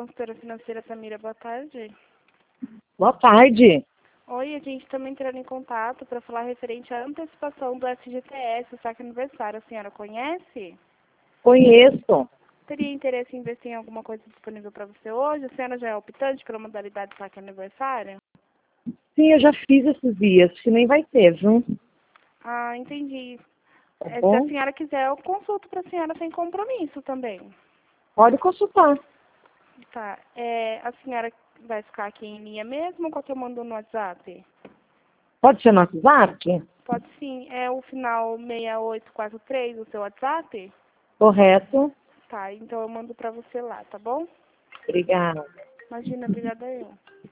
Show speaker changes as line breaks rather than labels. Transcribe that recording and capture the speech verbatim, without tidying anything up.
consultora financeira Samira, boa tarde.
Boa tarde.
Oi, a gente está entrando em contato para falar referente à antecipação do F G T S, o saque aniversário. A senhora conhece?
Conheço.
Teria interesse em investir em alguma coisa disponível para você hoje? A senhora já é optante pela modalidade saque aniversário?
Sim, eu já fiz esses dias, acho que nem vai ter, viu?
Ah, entendi.
Tá
É, se a
bom?
senhora quiser, eu consulto para a senhora sem compromisso também.
Pode consultar.
Tá. É, a senhora vai ficar aqui em linha mesmo ou qual que eu mando no WhatsApp?
Pode ser no WhatsApp?
Pode sim. É o final seis oito quatro três o seu WhatsApp?
Correto.
Tá, então eu mando pra você lá, tá bom?
Obrigada.
Imagina, obrigada eu.